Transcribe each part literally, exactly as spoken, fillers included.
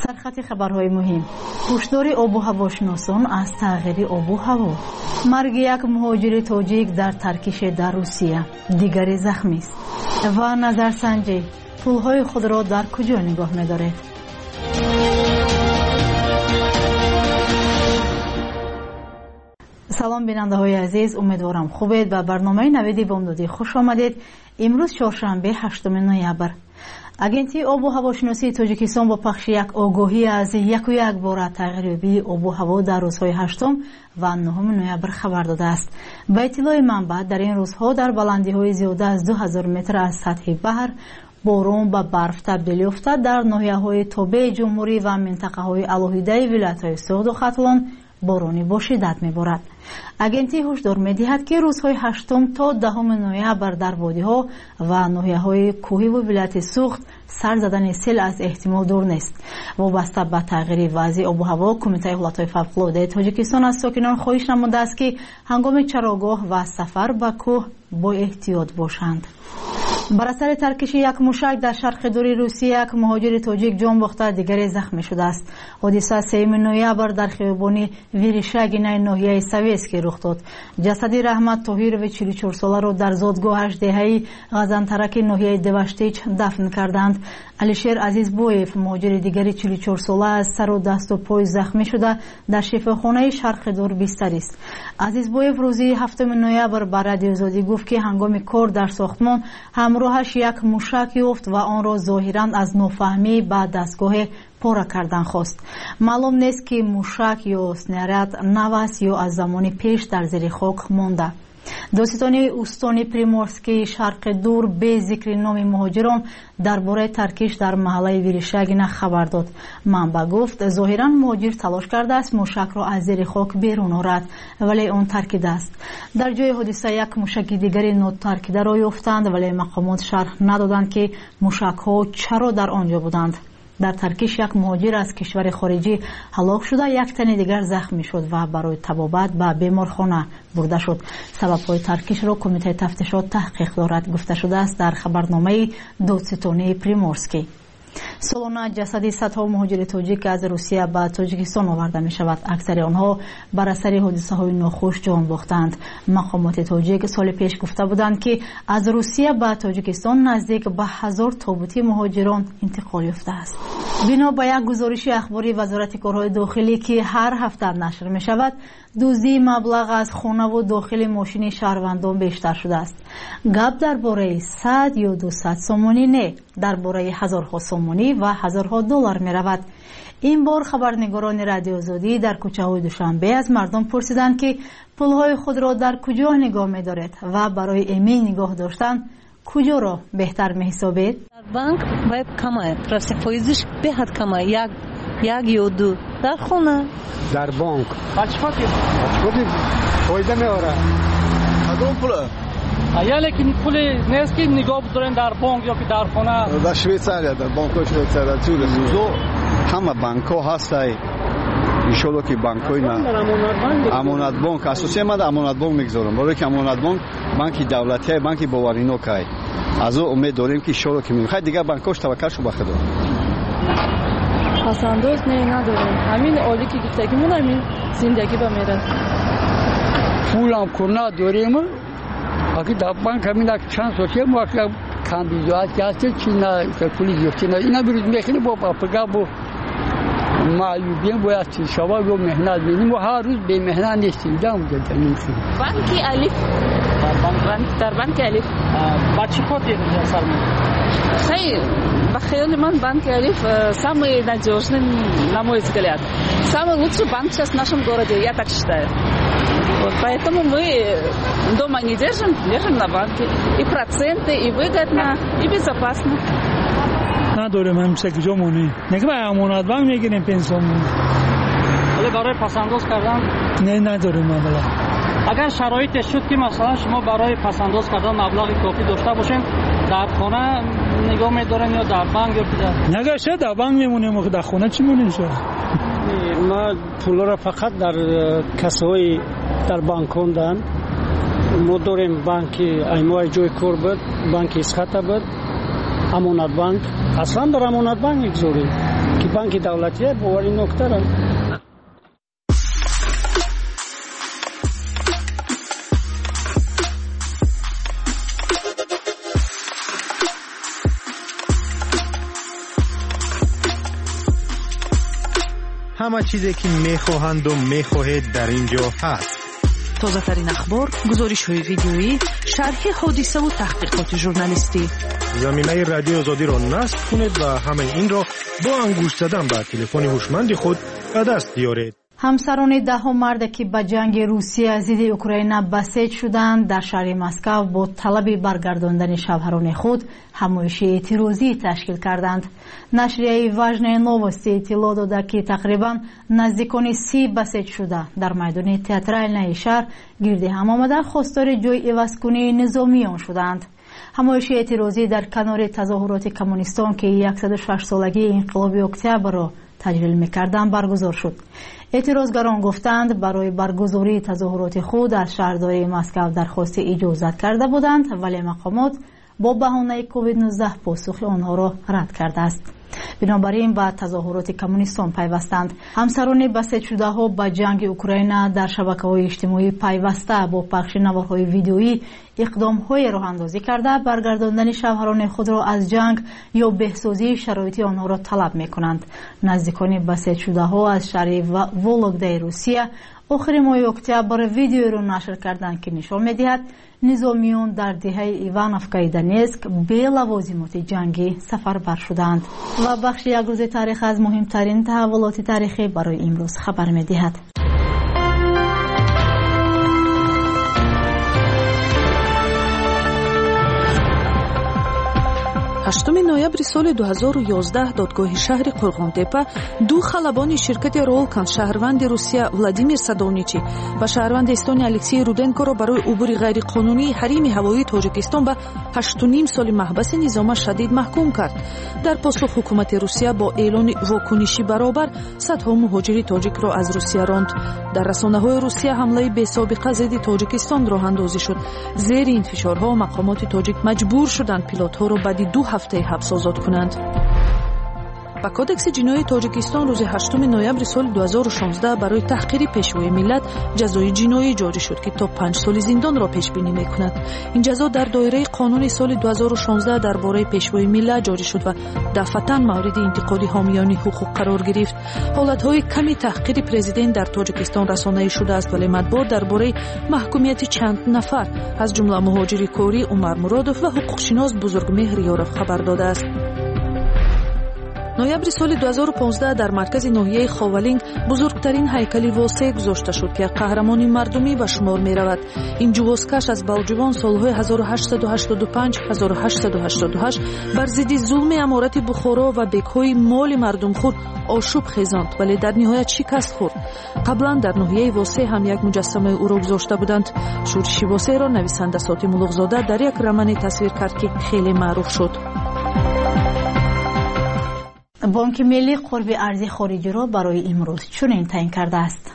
سرخط خبرهای مهم. هشدار آب و هواشناسان از تغییر آب و هوا. مرگ یک مهاجر تاجیک در ترکیش در روسیه، دیگری زخمی است. و نظرسنجی پولهای خود را در کجا نگاه می‌دارید؟ سلام بیننده های عزیز، امیدوارم خوبید. به برنامه نویدی بامدادی خوش آمدید. امروز چهارشنبه هشتم نوامبر. агентии обу ҳавошиносии тоҷикистон бо пахши як огоҳӣ аз яку як бора тағйирёбии обу ҳаво дар рӯзҳои ҳаштум ва нӯҳуми ноябр хабар додааст. ба иттилои манбаъ, дар ин рӯзҳо дар баландиҳои зиёда аз ду ҳазор метр аз сатҳи баҳр борон ба барф табдил ёфта дар ноҳияҳои тобеи ҷумҳурӣ ва минтақаҳои алоҳидаи вилоятҳои суғду хаталон борони бо шиддат меборад. агентӣ ҳушдор медиҳад ки рӯзҳои ҳаштум то даҳуми ноябр дар водиҳо ва ноҳияҳои кӯҳиву вилояти суғд сар задани сел аз эҳтимол дур нест. вобаста ба тағйири вазъи обу ҳаво, Кумитаи ҳолатҳои фавқулоддаи Тоҷикистон аз сокинон хоҳиш намудааст ки ҳангоми чарогоҳ ва сафар ба кӯҳ бо эҳтиёт бошанд. бар асари таркиши як мушак дар шарқи дури Русия як муҳоҷири тоҷик ҷон бохта, дигаре захмӣ шудааст. ҳодиса сеюми ноябр дар хиёбони Виришагинаи ноҳияи Советский рух дод. ҷасади Раҳмат Тоҳирович чилу чор соларо дар зодгоҳаш деҳаи Ғазантараки ноҳияи Деваштич дафн карданд. Алишер Азизбоев, муҳоҷири дигари чилу чор сола, аз сару дасту пой захмӣ шуда дар шифохонаи шарқи дур бистарист. Азизбоев рӯзи ҳафтуми ноябр ба радиозодӣ гуфт ки ҳангоми кор дар сохтмон ҳамроҳаш як мушак ёфт ва онро зоҳиран аз нофаҳмӣ ба дастгоҳе пора кардан хост. маълум нест ки мушак ё снаряд нав аст ё аз замони пеш дар зери хок монда. доситони устони Приморскии шарқи дур бе зикри номи муҳоҷирон дар бораи таркиш дар маҳаллаи Виришагина хабар дод. манбаъ гуфт зоҳиран муҳоҷир талош кардааст мушакро аз зери хок берун орад, вале он таркидааст. дар ҷои ҳодиса як мушаки дигари нотаркидаро ёфтанд, вале мақомот шарҳ надоданд ки мушакҳо чаро дар он ҷо буданд. дар таркиш як муҳоҷир аз кишвари хориҷӣ ҳалок шуда, як тани дигар захмӣ шуд ва барои табобат ба беморхона бурда шуд. сабабҳои таркишро Кумитаи тафтишот таҳқиқ дорад, гуфта шудааст дар хабарномаи додситонии Приморский. солона ҷасади садҳо муҳоҷири тоҷик аз Русия ба Тоҷикистон оварда мешавад. аксари онҳо бар асари ҳодисаҳои нохуш ҷон бохтанд. мақомоти тоҷик соли пеш гуфта буданд ки аз Русия ба Тоҷикистон наздик ба ҳазор тобути муҳоҷирон интиқол ёфтааст. бино ба як гузориши ахбори Вазорати корҳои дохилӣ ки ҳар ҳафта нашр мешавад, дуздии маблағ аз хонаву дохили мошини шаҳрвандон бештар шудааст. гап дар бораи сад ё дусад сомонӣ не, дар бораи ҳазорҳо сомонӣ ва ҳазорҳо доллар меравад. ин бор хабарнигорони радиозодӣ дар кӯчаҳои Душанбе аз мардум пурсиданд ки пулҳои худро дар куҷо нигоҳ медоред ва барои эмин нигоҳ доштан куҷоро беҳтар меҳисобед? дар банк бояд камая, просто фоизиш беҳад камая, як як ё ду. дар хона дар банк бачфати бачфати фоида меора. кадом пула? ая лекин пули нест ки нигоҳ бидорен дар банк ё ки дар хона. дар Швейтсария, дар банкҳои Швейтсария чӯ зо ҳама банкҳо ҳастай. иншоалло ки банкҳои на амонатбонк асосия мада амонатбонк мегузорам, барое ки амонатбонк банки давлатӣ, банки боваринокай. аз о умед дорем ки иншоалло ки мехай дигар банкҳош таваккалшо ба худо. пасандоз не надорем, ҳамин оли ки гуфтагимон ҳамин зиндагӣ ба мерад. пулам курна дорем, аки дар банк ҳамин чанд сотия муаққат камбизоат ясте чина пули зиёфтина ина бирӯз мехини бо папага бо маъюбиям бояд чиз шава бо меҳнат меним ва ҳар рӯз бемеҳнат нестем дам дадамин банки алиф дар банки алиф ба чӣ коти сармо? хай ба хаёли ман банки алиф самый надёжный, на мой взгляд. Самый лучший банк сейчас в нашем городе, я так считаю. Вот, поэтому мы дома не держим, держим на банке. И проценты, и выгодно, и безопасно. نداریم همیشه کجا مونی نگه باید امانت بانک میگیریم پنسیون ولی برای پسنداز کردن نه نداریم مبلغ. اگر شرایط شد که مثلا شما برای پسنداز کردن مبلغ کافی داشته باشین در خانه نگاه میدارین یا در بانک یا در نگه شد در بانک میمونیم و در خانه چی مونیم شد؟ ما پولا را فقط در کسای در بانک خوندن. ما داریم بانکی ایمای جوی کور بود، بانکی اسخطه بود، امانت بانک. اصلا در امانت بانک میگذاریم. که بانک دولتی باوری نکته را همه چیزی که میخواهند و میخواهید در اینجا هست. تازه ترین اخبار، گزارش های ویدیویی، شرح حادثه و تحقیقات ژورنالیستی. زمینه رادیو آزادی را نصب کنید و همه این را با انگشت زدن به تلفن هوشمند خود به دست بیارید. همسران دهم مرد که به جنگ روسیه ضد اوکراین بسیج شدند در شهر مسکو با طلب برگرداندن شوهران خود همایش اعتراضی تشکیل کردند. نشریه واژنه نووستی اطلاع داده که تقریبا نزدیکان سی بسیج شده در میدان تئاترالنای شهر گرد هم آمده خواستار جای عوض‌کنی نظامیان شدند. همایش اعتراضی در کنار تظاهرات کمونیستان که صد و شش سالگی انقلاب اکتبر را تجلیل می‌کردند برگزار شد. اعتراضگران گفتند برای برگزاری تظاهرات خود از شهرداری مسکو درخواست اجازت کرده بودند ولی مقامات با بهانه کووید نوزده پاسخ آنها را رد کرده است. بنابراین به تظاهرات کمونیستان پیوستند. همسران بسیج شده ها به جنگ اوکراین در شبکه‌های اجتماعی پیوسته با پخش نوارهای ویدیویی اقدام‌های راه اندازی کرده برگرداندن شوهران خود را از جنگ یا بهسازی شرایط آنها را طلب می‌کنند. نزدیکان بسیج شده ها از شهر ولودای روسیه آخر ماه اکتبر ویدیو را نشر کردند که نشان می‌دهد نظامیان در دهه ایوانوفکای دونیتسک به لوازمات جنگی سفربر شدند. و بخش یک روز تاریخ از مهمترین تحولات تاریخی برای امروز خبر می‌دهد. هشتم ноябри соли ду ҳазору ёздаҳ додгоҳи шаҳри қурғонтепа ду халабони ширкати Rolkans шаҳрванди Русия Владимир Садовничи ва шаҳрванди Эстония Алексей Руденкоро барои убури ғайриқонунии ҳарими ҳавоии Тоҷикистон ба ҳашту ним соли маҳбаси низома шадид маҳкум кард. дар посух ҳукумати Русия бо эълони вокуниши баробар садҳо муҳоҷири тоҷикро аз Русия ронд. дар расонаҳои Русия ҳамлаи бесобиқа зидди Тоҷикистон роҳандозӣ шуд. зери ин фишорҳо мақомоти тоҷик маҷбур шуданд пилотҳоро баъди ду ҳафтаи ҳабс озод кунанд. ба кодекси ҷиноии Тоҷикистон рӯзи ҳаштум ноябри соли ду ҳазору шонздаҳ барои таҳқири пешвои миллат ҷазои ҷиноӣ ҷорӣ шуд ки то панҷ соли зиндонро пешбинӣ мекунад. ин ҷазо дар доираи қонуни соли ду ҳазору шонздаҳ дар бораи пешвои миллат ҷорӣ шуд ва дафъатан мавриди интиқоди ҳомиёни ҳуқуқ қарор гирифт. ҳолатҳои ками таҳқири президент дар Тоҷикистон расонаӣ шудааст вале матбуот дар бораи маҳкумияти чанд нафар аз ҷумла муҳоҷири корӣ Умар Муродов ва ҳуқуқшинос Бузургмеҳр Ёров хабар додааст. ноябри соли ду ҳазору понздаҳ дар маркази ноҳияи Ховалинг бузургтарин ҳайкали восеъ гузошта шуд ки як қаҳрамони мардумӣ ба шумор меравад. ин ҷувозкаш аз балҷувон солҳои ҳазору ҳаштсаду ҳаштоду панҷ ҳазору ҳаштсаду ҳаштоду ҳашт бар зидди зулми аморати Бухоро ва бекҳои моли мардумхӯр ошӯб хезонд вале дар ниҳоят шикаст хӯрд. қаблан дар ноҳияи восеъ ҳам як муҷассамаи ӯро гузошта буданд. шӯриши восеъро нависанда Сотим Улуғзода дар як романе тасвир кард ки хеле маъруф шуд. بانک ملی قرب ارزی خارجی را برای امروز چنین تعیین کرده است.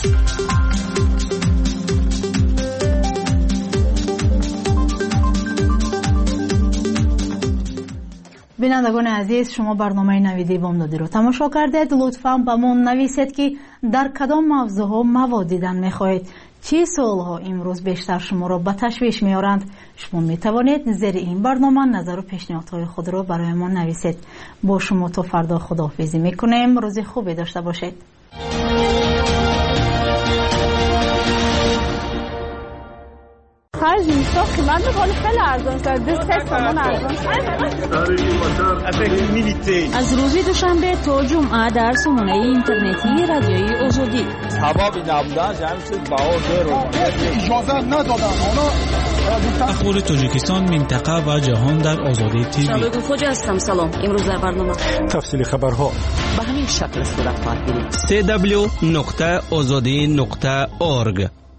بینندگان عزیز، شما برنامه نویدی بامدادی رو تماشا کردید. لطفاً به ما نویسید که در کدام موضوع مواد دیدن میخواهید. چه سوالها امروز بیشتر شما را به تشویش میارند؟ شما میتوانید زیر این برنامه نظر و پیشنهادهای خود را برای ما نویسید. با شما تا فردا خداحافظی میکنیم. روز خوبی داشته باشید. خرج نیستا قیمت حال خیلی ارزان کرد. دست سامان ارزان از روز دوشنبه تا جمعه در سامانه اینترنتی رادیوی آزادی سبب نبودن جمعیت بها زیرو اجازه ندادن. اخبار تاجیکستان، منطقه و جهان در آزادی تیوی. شبکه خوجا هستم. سلام. امروز در برنامه تفصیل خبرها به همین شکل صورت خواهد گرفت. سی دبلیو نقطه آزادی نقطه اورگ.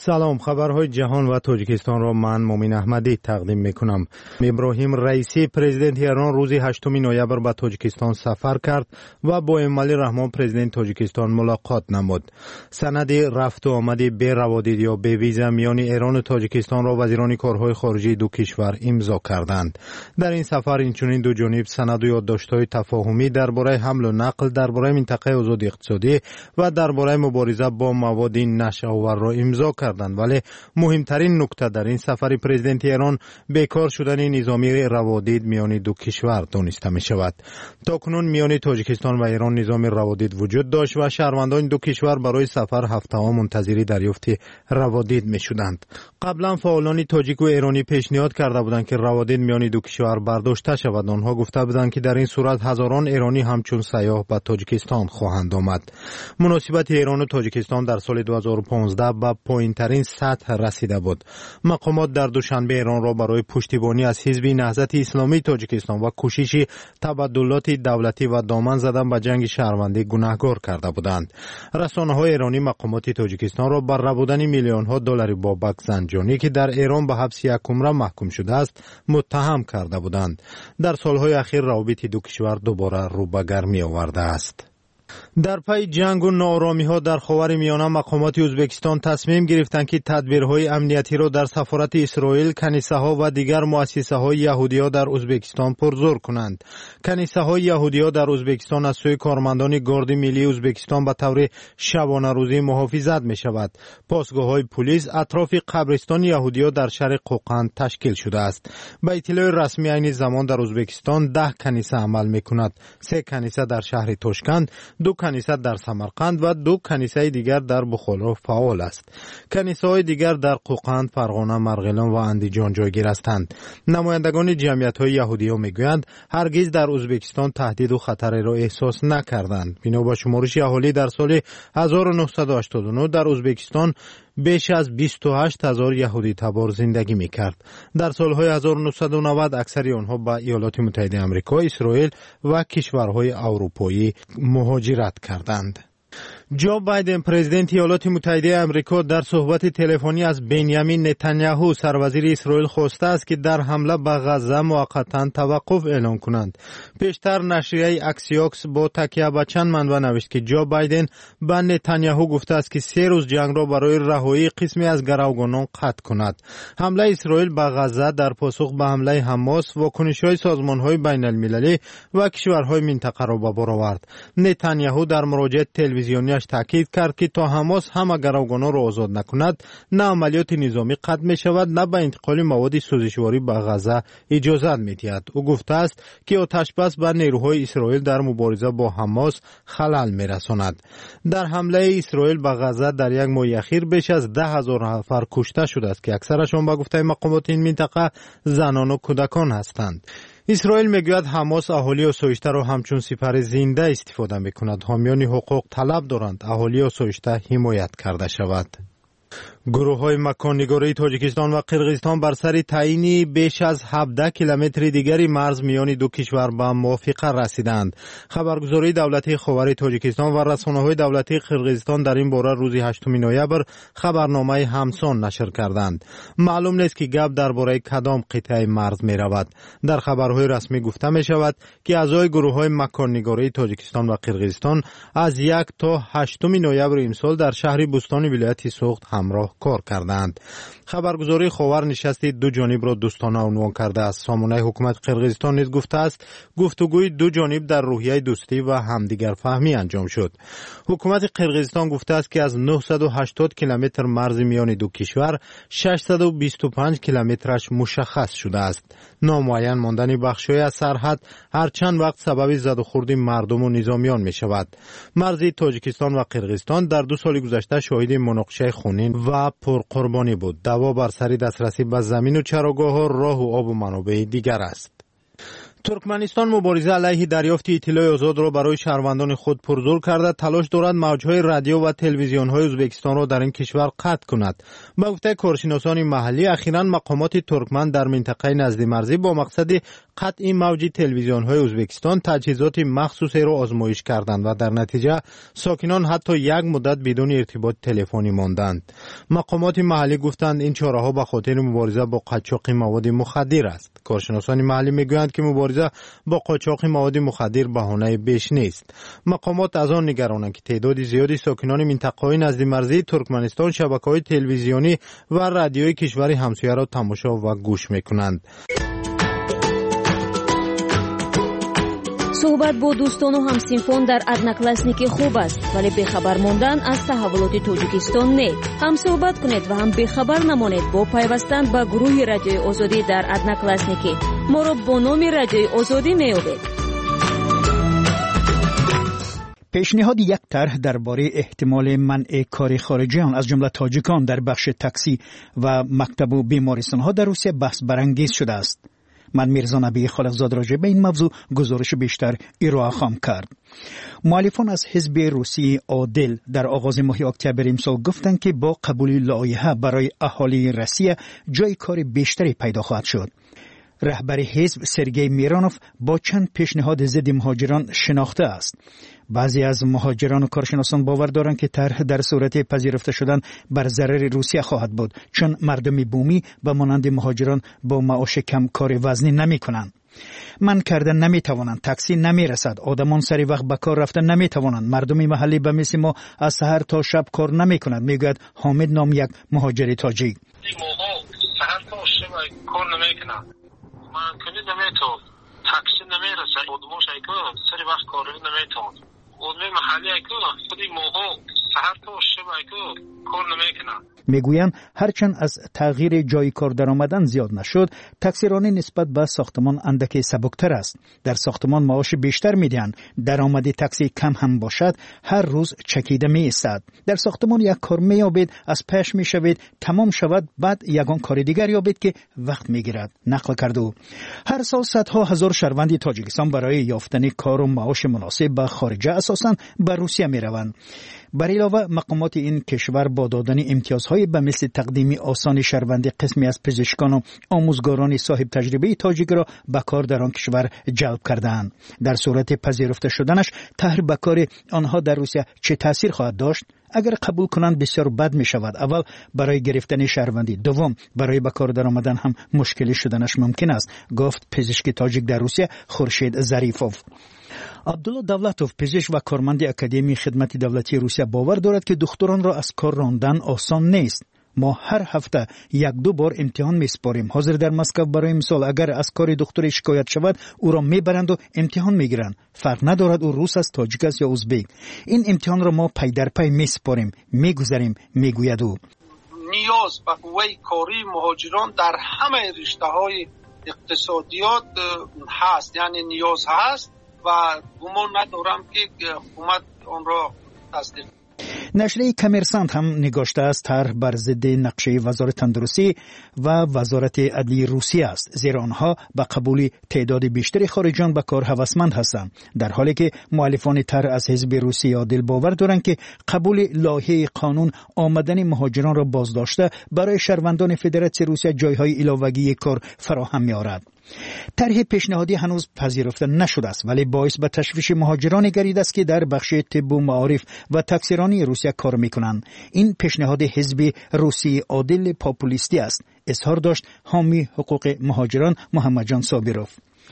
سلام، خبرهای جهان و تاجیکستان را من مومن احمدی تقدیم میکنم. ابراهیم رئیسی پرزیدنت ایران روز هشتم نوامبر به تاجیکستان سفر کرد و با امالی رحمان پرزیدنت تاجیکستان ملاقات نمود. سند رفت و آمد بی روادید یا بی ویزا میان ایران و تاجیکستان را وزیران کارهای خارجه دو کشور امضا کردند. در این سفر اینچنین دو جانب سند و یادداشت‌های تفاهمی درباره حمل و نقل، درباره منطقه آزاد اقتصادی و درباره مبارزه با مواد نشه‌آور را امضا کردند. ولی مهمترین نکته در این سفر پرزیدنت ایران بیکار شدن نظامی روادید میان دو کشور دانسته می شود. تاکنون میان تاجیکستان و ایران نظام روادید وجود داشت و شهروندان دو کشور برای سفر هفته ها منتظر دریافت روادید می شدند. قبلا فعالان تاجیک و ایرانی پیشنهاد کرده بودند که روادید میان دو کشور برداشته شود. آنها گفته بودند که در این صورت هزاران ایرانی همچون سیاح به تاجیکستان خواهند آمد. مناسبت ایران و تاجیکستان در سال دو هزار و پانزده به پایین ترین سطح رسیده بود. مقامات در دوشنبه ایران را برای پشتیبانی از حزب نهضت اسلامی تاجیکستان و کوشش تبادلات دولتی و دامن زدن به جنگ شهروندی گناهکار کرده بودند. رسانه‌های ایرانی مقامات تاجیکستان را بر ربودن میلیون ها دلار بابک زنجانی که در ایران به حبس یک عمر محکوم شده است متهم کرده بودند. در سالهای اخیر روابط دو کشور دوباره رو به گرمی آورده است. در پی جنگ و ناآرامی ها در خاور میانه مقامات ازبکستان تصمیم گرفتند که تدبیرهای امنیتی را در سفارت اسرائیل، کنیسه ها و دیگر مؤسسه های یهودی ها در ازبکستان پرزور کنند. کنیسه های یهودی ها در ازبکستان از سوی کارمندان گارد ملی ازبکستان به طور شبانه روزی محافظت می شود. پاسگاه های پلیس اطراف قبرستان یهودی ها در شرق قوقند تشکیل شده است. به اطلاع رسمی عین زمان در ازبکستان ده کنیسه عمل می کند. سه کنیسه در شهر تاشکند، دو کنیسه در سمرقند و دو کنیسه دیگر در بخارا فعال است. کنیسه های دیگر در قوقند، فرغانه، مرغلان و اندیجان جایگیر هستند. نمایندگان جمعیت های یهودی ها میگویند هرگز در ازبکستان تهدید و خطر را احساس نکردند. بنا به شمارش اهالی در سال هزار و نهصد و هشتاد و نه در ازبکستان بیش از بیست و هشت هزار یهودی تبار زندگی میکرد. در سالهای هزار و نهصد و نود اکثر آنها به ایالات متحده آمریکا، اسرائیل و کشورهای اروپایی مهاجرت کردند. جو بایدن پرزیدنت ایالات متحده آمریکا در صحبت تلفنی از بنیامین نتانیاهو سروزیر اسرائیل خواسته است که در حمله به غزه موقتا توقف اعلام کنند. پیشتر نشریه اکسیوکس با تکیه به چند منبع نوشت که جو بایدن به نتانیاهو گفته است که سه روز جنگ را برای رهایی قسمی از گروگانان قطع کند. حمله اسرائیل به غزه در پاسخ به حمله حماس واکنش‌های سازمان‌های بین‌المللی و کشورهای منطقه را به بار آورد. نتانیاهو در مراجعه تلویزیونیش تاکید کرد که تا حماس همه گروگانان را آزاد نکند نه عملیات نظامی قطع می شود نه به انتقال مواد سوزشواری به غزه اجازه می دهد. او گفته است که آتش بس به نیروهای اسرائیل در مبارزه با حماس خلل می رساند. در حمله اسرائیل به غزه در یک ماه اخیر بیش از ده هزار نفر کشته شده است که اکثرشان به گفته مقامات این منطقه زنان و کودکان هستند. اسرائیل میگوید حماس اهالی آسایشته را همچون سپر زنده استفاده میکند. حامیان حقوق طلب دارند اهالی آسایشته حمایت کرده شود. گروه های مکان‌نگاری تاجیکستان و قرقیزستان بر سر تعیین بیش از هفده کیلومتر دیگری مرز میان دو کشور به موافقه رسیدند. خبرگزاری دولتی خاور تاجیکستان و رسانه‌های دولتی قرقیزستان در این باره روز هشتم نوامبر خبرنامه همسان نشر کردند. معلوم نیست که گپ درباره کدام قطعه مرز می رود. در خبرهای رسمی گفته می شود که اعضای گروه های مکان‌نگاری تاجیکستان و قرقیزستان از یک تا هشتم نوامبر امسال در شهر بوستان ولایت سوخت همراه کار کردند. خبرگزاری خاور نشست دو جانب را دوستانه عنوان کرده است. سامانه حکومت قرقیزستان نیز گفته است گفتگوی دو جانب در روحیه دوستی و همدیگر فهمی انجام شد. حکومت قرقیزستان گفته است که از نهصد و هشتاد کیلومتر مرز میان دو کشور ششصد و بیست و پنج کیلومترش مشخص شده است. نامعین ماندن بخش‌های از سرحد هر چند وقت سبب زد و خورد مردم و نظامیان می شود. مرز تاجیکستان و قرقیزستان در دو سال گذشته شاهد مناقشه خونین و پرقربانی بود. دعوا بر سر دسترسی به زمین و چراگاه‌ها، راه و آب و منابع دیگر است. ترکمنستان مبارزه علیه دریافت اطلاع آزاد را برای شهروندان خود پرزور کرده تلاش دارد موجهای رادیو و تلویزیون‌های ازبکستان را در این کشور قطع کند. با گفته کارشناسان محلی اخیراً مقامات ترکمن در منطقه نزد مرزی با مقصد قطع موج تلویزیون‌های ازبکستان تجهیزات مخصوصی را آزمایش کردند و در نتیجه ساکنان حتی یک مدت بدون ارتباط تلفنی ماندند. مقامات محلی گفتند این چاره‌ها به خاطر مبارزه با قاچاق مواد مخدر است. کارشناسان محلی میگویند که مبارزه با قاچاق مواد مخدر بهانه بیش نیست. مقامات از آن نگرانند که تعداد زیادی ساکنان منطقه‌های نزد مرزی ترکمنستان شبکه‌های تلویزیونی و رادیویی کشور همسایه را تماشا و گوش می‌کنند. صحبت با دوستان و همسینفون در ادناکلاسنیکی خوب است، ولی بخبر موندن از تحولات تاجیکستان نه. هم صحبت کنید و هم بخبر نمانید با پیوستن به گروه رادیوی آزادی در ادناکلاسنیکی. ما را با نام رادیوی آزادی میابید. پیشنهاد یک طرح درباره احتمال منع کار خارجیان از جمله تاجیکان در بخش تاکسی و مکتب و بیمارستان‌ها در روسیه بحث برانگیز شده است. من میرزا نبی خالقزاد راجع به این موضوع گزارش بیشتر ارائه خواهم کرد. مؤلفان از حزب روسی عادل در آغاز ماه اکتبر امسال گفتند که با قبول لایحه برای اهالی روسیه جای کار بیشتری پیدا خواهد شد. رهبر حزب سرگئی میرانوف با چند پیشنهاد ضد مهاجران شناخته است. بعضی از مهاجران و کارشناسان باور دارند که طرح در صورت پذیرفته شدن بر ضرر روسیه خواهد بود، چون مردم بومی به مانند مهاجران با معاش کم کار وزنی نمی کنند. من کردن نمی توانند، تاکسی نمی رسد، آدمان سری وقت به کار رفتن نمی توانند، مردم محلی به مثل ما از سحر تا شب کار نمی کنند، میگوید حامد نام یک مهاجر تاجیک. کار نمیکنند. من کنی نمیتون تاکسی نمیرسه، ادموش ایکو سری وقت کاری نمیتون. ادمی محلی ایکو خودی موقع سحر تا شب ایکو کار نمیکنند. میگویند هرچند از تغییر جای کار درآمدن زیاد نشد، تاکسیرانی نسبت به ساختمان اندکی سبکتر است. در ساختمان معاش بیشتر میدهند، درآمد تاکسی کم هم باشد هر روز چکیده می ایستد. در ساختمان یک کار مییابید، از پیش میشوید، تمام شود، بعد یگان کار دیگر یابید که وقت میگیرد. نقل کرد او. هر سال صدها هزار شهروند تاجیکستان برای یافتن کار و معاش مناسب به خارج اساساً به روسیه میروند. بر علاوه مقامات این کشور با دادن امتیازهای به مثل تقدیم آسان شهروندی قسمی از پزشکان و آموزگاران صاحب تجربه تاجیک را به کار در آن کشور جلب کردند. در صورت پذیرفته شدنش طرح به کار آنها در روسیه چه تاثیر خواهد داشت؟ اگر قبول کنند بسیار بد می شود. اول برای گرفتن شهروندی، دوم برای به کار درآمدن هم مشکلی شدنش ممکن است، گفت پزشک تاجیک در روسیه خورشید ظریفوف. عبدالله دولتوف پزشک و کارمند اکادمی خدمت دولتی روسیه باور دارد که دکتران را از کار راندن آسان نیست. ما هر هفته یک دو بار امتحان میسپاریم. حاضر در مسکو برای مثال اگر از کار دکتر شکایت شود او را میبرند و امتحان میگیرند. فرق ندارد او روس است، تاجیک است یا ازبک. این امتحان را ما پی در پی میسپاریم، میگذاریم، میگوید او. نیاز به قوه کاری مهاجران در همه رشته‌های اقتصادیات هست، یعنی نیاز هست و گمان ندارم که حکومت آن را تصدیق. نشریه کمرسانت هم نگاشته است طرح بر ضد نقشه وزارت تندرستی و وزارت عدلیه روسیه است، زیرا آنها به قبول تعداد بیشتری خارجیان به کار هوسمند هستند، در حالی که مؤلفان طرح از حزب روسیه عادل باور دارند که قبول لایحه قانون آمدن مهاجران را بازداشته برای شهروندان فدراسیون روسیه جایهای علاوه‌ای کار فراهم می‌آورد. طرح پیشنهادی هنوز پذیرفته نشده است، ولی باعث به تشویش مهاجران گردیده است که در بخش طب و معارف و تاکسیرانی روسیه کار میکنند. این پیشنهاد حزب روسی عادل پاپولیستی است، اظهار داشت حامی حقوق مهاجران محمد جان صابروف.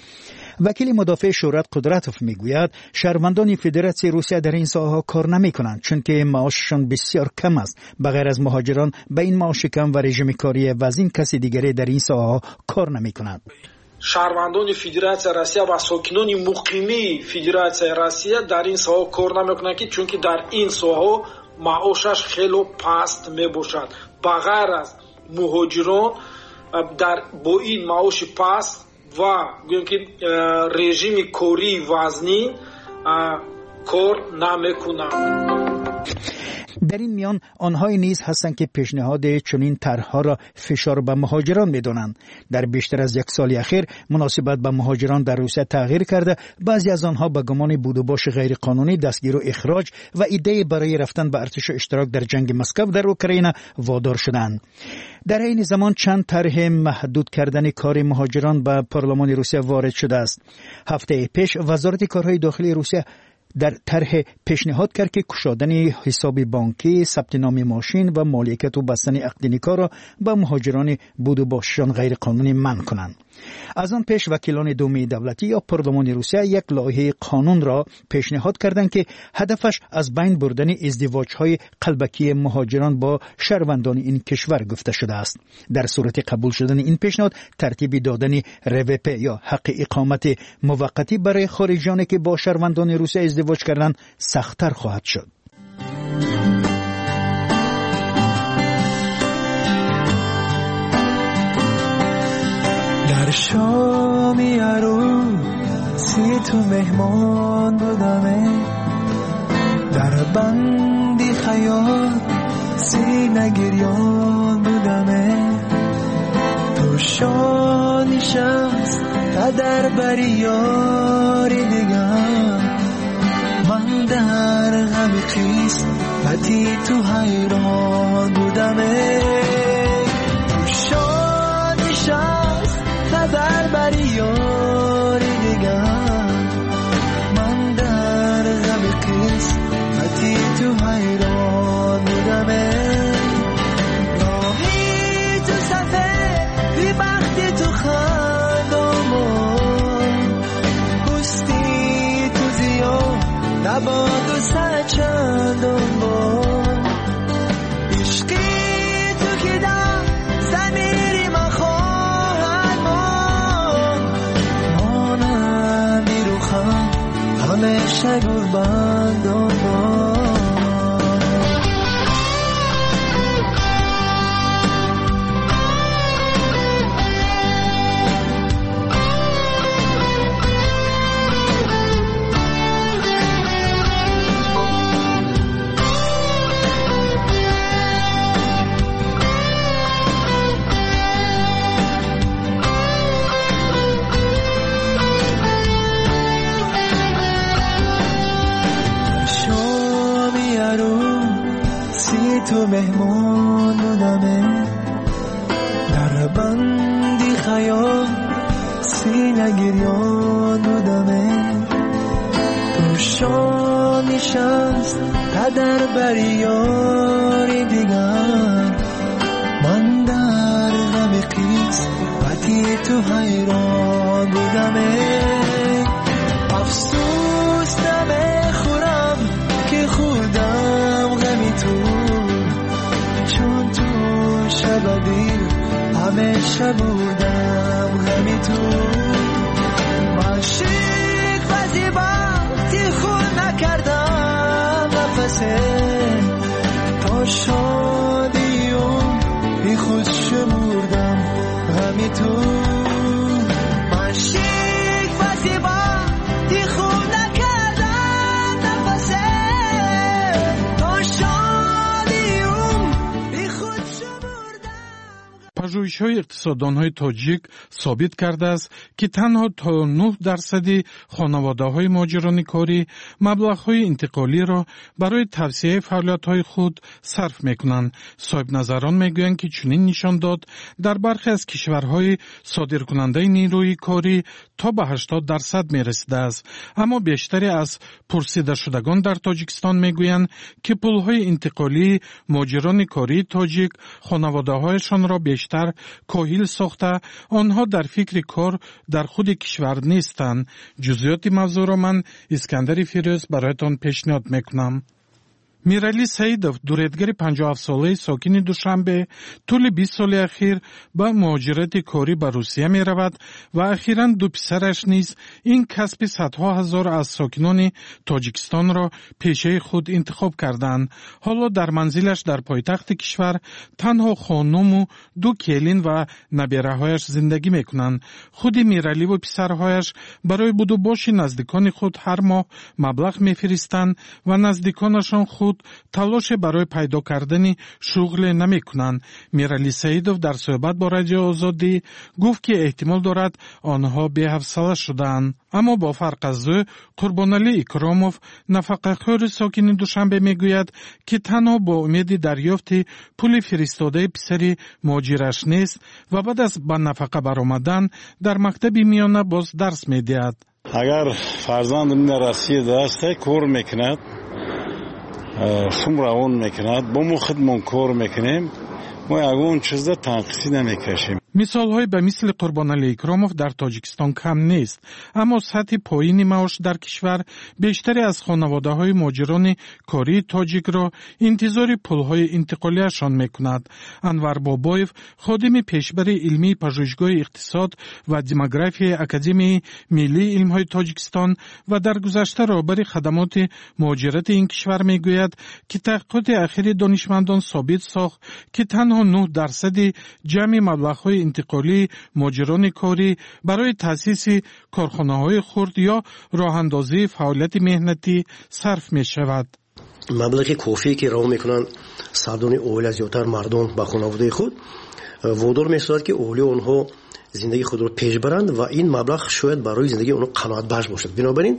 وکیل مدافع شهرت قدرتوف میگوید شهروندان فدراسیون روسیه در این ساحه کار نمی کنند چون که معاششان بسیار کم است. بغیر از مهاجران به این معاش کم و رژیم کاری وزین کسی دیگری در این ساحه کار نمی کند. شهروندان فدراسیون روسیه و ساکنان مقیمی فدراسیون روسیه در این ساحه کار نمیکنند که چون که در این ساحه معاشش خیلی پست میباشد. بغیر از مهاجران در با این معاش پست و گویم که رژیم کاری وزنی کار نمیکنند. در این میان آنهای نیز هستند که پیشنهاد چنین طرح‌ها را فشار به مهاجران می‌دانند. در بیشتر از یک سال اخیر مناسبت به مهاجران در روسیه تغییر کرده. بعضی از آنها به گمان بود و باش غیر قانونی دستگیر و اخراج و ایده برای رفتن به ارتش و اشتراک در جنگ مسکو در اوکراین وادار شدند. در این زمان چند طرح محدود کردن کار مهاجران به پارلمان روسیه وارد شده است. هفته پیش وزارت کارهای داخلی روسیه در طرح پیشنهاد کرد که گشادن حساب بانکی، ثبت نام ماشین و مالکیت و بستن عقد نکاح را به مهاجران بود و باششان غیر قانونی منع کنند. از آن پیش وکیلان دومی دولتی یا پارلمان روسیه یک لایحه قانون را پیشنهاد کردند که هدفش از بین بردن ازدواج‌های قلبکی مهاجران با شهروندان این کشور گفته شده است. در صورت قبول شدن این پیشنهاد ترتیب دادن روپ یا حق اقامت موقتی برای خارجیانی که با شهروندان روسیه ازدواج کردند سخت‌تر خواهد شد. در شامی عروسی تو مهمان بودمه، در بندی خیال سینه گریان بودمه، تو شانی شمس قدر بری یاری دیگر، من در غم قسمتی تو حیران بودمه، تو شانی شمس قدر بری یاری دیگر، من در غم قسمتی تو حیران بودمه، راهی تو صفه بی بختی تو خندامون، پستی تو زیاد نباد و سچندان بار، عشقی تو که در زمیری من خواهد مان، مانم بیرو خم همیشه گربندان بار. تو مهمان بودمه، در بندی خیال سینه گریان بودمه، تو شامی شمس قدر بری یاری دیگر، من در غم قسمتی تو حیران بودمه، افسوس نمیخورم که خودم غمی تو، چون تو شب دیر همیشه بودم غمی تو، من شیک و زیبا خود نکردم نفسه، تا شادیم بی خود شمردم غمی تو، من شیک و زیبا خود نکردم نفسه، تا شادیم بی خود شمردم. پژوهش‌های اقتصاددان‌های تاجیک ثابت کرده است که تنها تا نه درصد خانواده‌های مهاجران کاری مبلغ‌های انتقالی را برای توسعه فعالیت‌های خود صرف می‌کنند. صاحب نظران می‌گویند که چنین نشان داد در برخی از کشورهای صادرکننده نیروی کاری تا به هشتاد درصد می‌رسیده است. اما بیشتری از پرسیده شدگان در تاجیکستان می‌گویند که پول‌های انتقالی مهاجران کاری تاجیک خانواده‌هایشان را بیشتر کاهل ساخته آنها در فکر کار در خود کشور نیستند. جزئیات موضوع را من اسکندر فیروز برایتان پیشنهاد میکنم. میرالی سعیدов дуретгари پنجاه و هفت ساله ساکن دوشنبه طول بیست سال اخیر به مهاجرت کاری به روسیه می رود و اخیراً دو پسرش نیز این کسب صدها هزار از ساکنان تاجیکستان را پیشه خود انتخاب کردند. حالا در منزلش در پایتخت کشور تنها خانم و دو کلین و نبیره‌هایش زندگی می کنند. خود میرالی و پسرهایش برای بود و باش نزدیکان خود هر ماه مبلغ می فرستند و نزدیکانشان خود худ талоше барои пайдо кардани шуғле намекунанд. Мирали Саидов дар суҳбат бо Радиои Озодӣ гуфт ки эҳтимол дорад онҳо беҳавсала шудаанд. аммо бо фарқ аз ӯ Қурбоналӣ Икромов, нафақахӯри сокини Душанбе, мегӯяд ки танҳо бо умеди дарёфти пули фиристодаи писари муҳоҷираш нест ва баъд аз ба нафақа баромадан дар мактаби миёна боз дарс медиҳад. агар фарзандам дар Россияда аст, кор мекунад, шум равон мекунад, бо мо худмон кор мекунем, мо ягон чизда танқисӣ намекашем. мисолҳои ба мисли Қурбоналӣ Икромов дар Тоҷикистон кам нест, аммо сатҳи поини маош дар кишвар бештаре аз хонаводаҳои муҳоҷирони кории тоҷикро интизори пулҳои интиқолияшон мекунад. Анвар Бобоев, ходими пешбари илмии пажӯҳишгоҳи иқтисод ва демографияи Академияи миллии илмҳои Тоҷикистон ва дар гузашта роҳбари хадамоти муҳоҷирати ин кишвар мегӯяд, ки таҳқиқоти ахири донишмандон собит сохт, ки танҳо нӯҳ дарсади ҷамъи маблағҳои интиқолии муҳоҷирони корӣ барои таъсиси корхонаҳои хурд ё роҳандозии фаъолияти меҳнатӣ сарф мешавад. маблағи кофие ки раво мекунанд сардони оила зиёдтар мардон ба хонаводаи худ водор месозад ки оҳлии онҳо зиндагии худро пеш баранд ва ин маблағ шояд барои зиндагии онҳо қаноатбахш бошад. Бинобар ин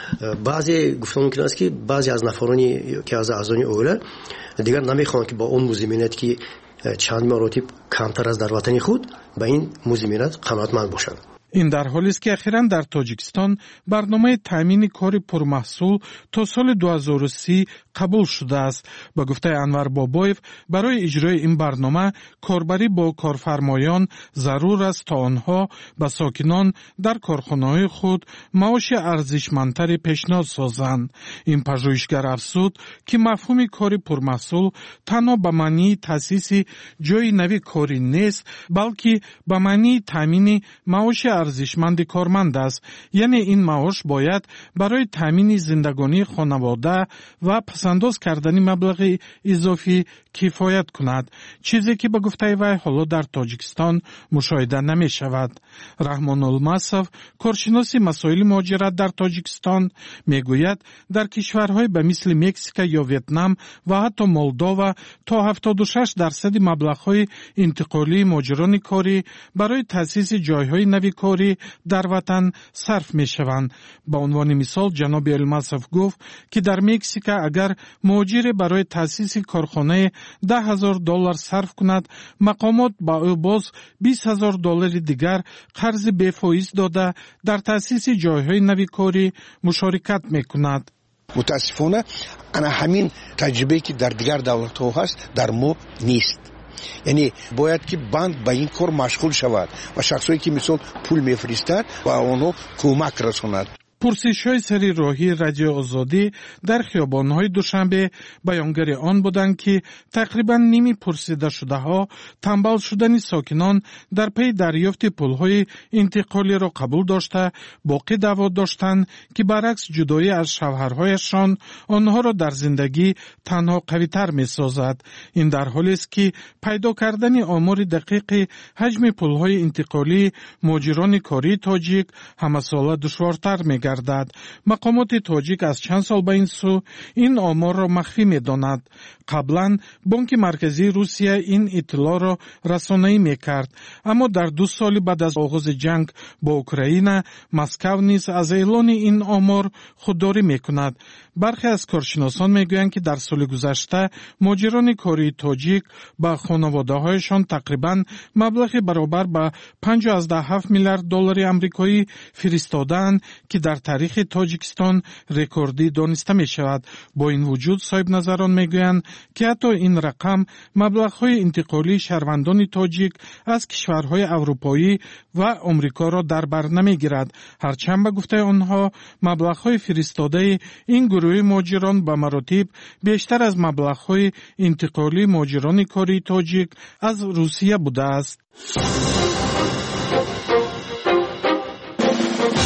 баъзе гуфтан мумкин аст ки баъзе аз нафарони ки аз аъзони оила дигар намехоҳанд ки ба он музиминат ки чанд маротиб камтар аз дар ватани худ ба ин музиминат қаноатманд бошанд. ин дар ҳолест ки ахиран дар Тоҷикистон барномаи таъмини кори пурмаҳсул то соли ду ҳазору си қабул шудааст. Ба гуфтаи Анвар Бобоев, барои иҷрои ин барнома корбарӣ бо корфармоён зарур аст, то онҳо ба сокинон дар корхонаҳои худ маоши арзишмандтаре пешниҳод созанд. Ин пажӯҳишгар афзуд, ки мафҳуми кори пурмаҳсул танҳо ба маънии таъсиси ҷойи нави корӣ нест, балки ба маънии таъмини маоши арзишманди корманд аст. яъне ин маош бояд барои таъмини зиндагонии хонавода ва пасандоз кардани маблағи изофӣ кифоят кунад, чизе ки ба гуфтаи вай ҳоло дар Тоҷикистон мушоҳида намешавад. Раҳмонулмасов, коршиноси масоили муҳоҷират дар Тоҷикистон, мегӯяд дар кишварҳои ба мисли Мексика ё Ветнам ва ҳатто Молдова то ҳафтоду шаш дарсади маблағҳои интиқолии муҳоҷирони корӣ барои таъсиси ҷойҳои нави корӣ дар ватан сарф мешаванд. Ба унвони мисол ҷаноби Элмасов гуфт, ки дар Мексика агар муҳоҷире барои таъсиси корхонае даҳ ҳазор доллар сарф кунад, мақомот ба ӯ боз бист ҳазор доллари дигар қарзи бефоиз дода дар таъсиси ҷойҳои нави корӣ мушорикат мекунад. мутаассифона ана ҳамин таҷрибае ки дар дигар давлатҳо ҳаст дар мо нест. яъне бояд ки банк ба ин кор машғул шавад ва шахсое ки мисол пул мефиристад ва онҳо кӯмак расонад. пурсишҳои сари роҳии Радиои Озодӣ дар хиёбонҳои Душанбе баёнгари он буданд, ки тақрибан ними пурсидашудаҳо тамбал шудани сокинон дар пайи дарёфти пулҳои интиқолиро қабул дошта, боқӣ даъво доштанд, ки баръакс ҷудоӣ аз шавҳарҳояшон онҳоро дар зиндагӣ танҳо қавитар месозад. ин дар ҳолест, ки пайдо кардани омори дақиқи ҳаҷми пулҳои интиқолии муҳоҷирони кории тоҷик ҳамасола душвортар мегардад. мақомоти тоҷик аз чанд сол ба ин су ин оморро махфӣ медонад. қаблан бонки марказии Русия ин иттилоъро расонаӣ мекард, аммо дар ду соли баъд аз оғози ҷанг бо Украина Москав низ аз эълони ин омор худдорӣ мекунад. бархе аз коршиносон мегӯянд, ки дар соли гузашта муҳоҷирони кории тоҷик ба хонаводаҳояшон тақрибан маблағи баробар ба панҷоҳ ҳафт миллиард доллари амрикоӣ фиристодаанд, ки дар таърихи Тоҷикистон рекордӣ дониста мешавад. бо ин вуҷуд соҳибназарон мегӯянд, ки ҳатто ин рақам маблағҳои интиқолии шаҳрвандони тоҷик аз кишварҳои аврупоӣ ва омрикоро дар бар намегирад. ҳарчанд ба гуфтаи онҳо маблағҳои фиристодаи ин гурӯҳи муҳоҷирон ба маротиб бештар аз маблағҳои интиқолии муҳоҷирони кории тоҷик аз Русия будааст.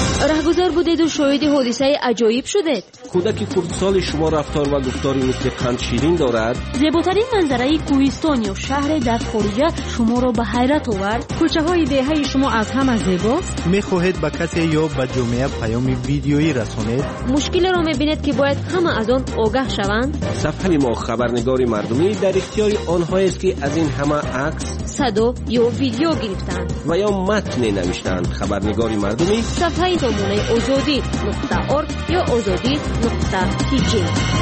برگزار بودید و شاهد حادثه عجایب شدید. کودک خردسال شما رفتار و گفتاری مثل قند شیرین دارد. زیباترین منظره کوهستان یا شهر در خارجه شما را به حیرت آورد. کوچه های دهه شما از همه زیباست. میخواهید به کسی یا به جامعه پیام ویدیویی رسانید؟ مشکل را میبینید که باید همه از آن آگاه شوند. صفحه ما خبرنگاری مردمی در اختیار آنها است که از این همه عکس، صدا یا ویدیو گرفتند و یا متن نوشتند. خبرنگاری مردمی صفحه سامانه آزادی نقطه ارگ یا آزادی نقطه کی.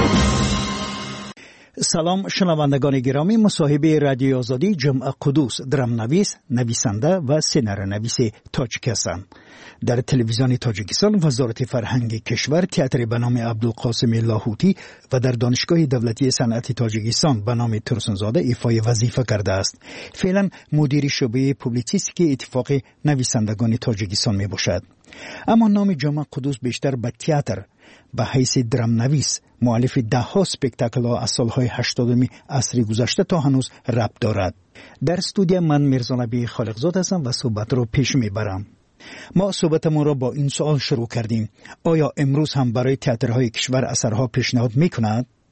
سلام شنوندگان گرامی، مصاحبه رادیو آزادی جمعه قدوس درامنویس، نویسنده و سینارونویس تاجیک هستم. در تلویزیون تاجیکستان وزارت فرهنگ کشور تئاتر به نام عبدالقاسم لاهوتی و در دانشگاه دولتی صنعت تاجیکستان به نام ترسنزاده ایفای وظیفه کرده است. فعلا مدیر شعبه پوبلیسیستی اتفاق نویسندگان تاجیکستان می باشد. اما نام جمعه قدوس بیشتر به تئاتر به حیث درامنویس مؤلف ده ها اسپکتاکل ها از سالهای هشتادم عصر گذشته تا هنوز ربط دارد. در استودیو من میرزانبی خالقزاد هستم و صحبت را پیش میبرم. ما صحبتمون را با این سوال شروع کردیم: آیا امروز هم برای تئاترهای کشور اثرها پیشنهاد میکند؟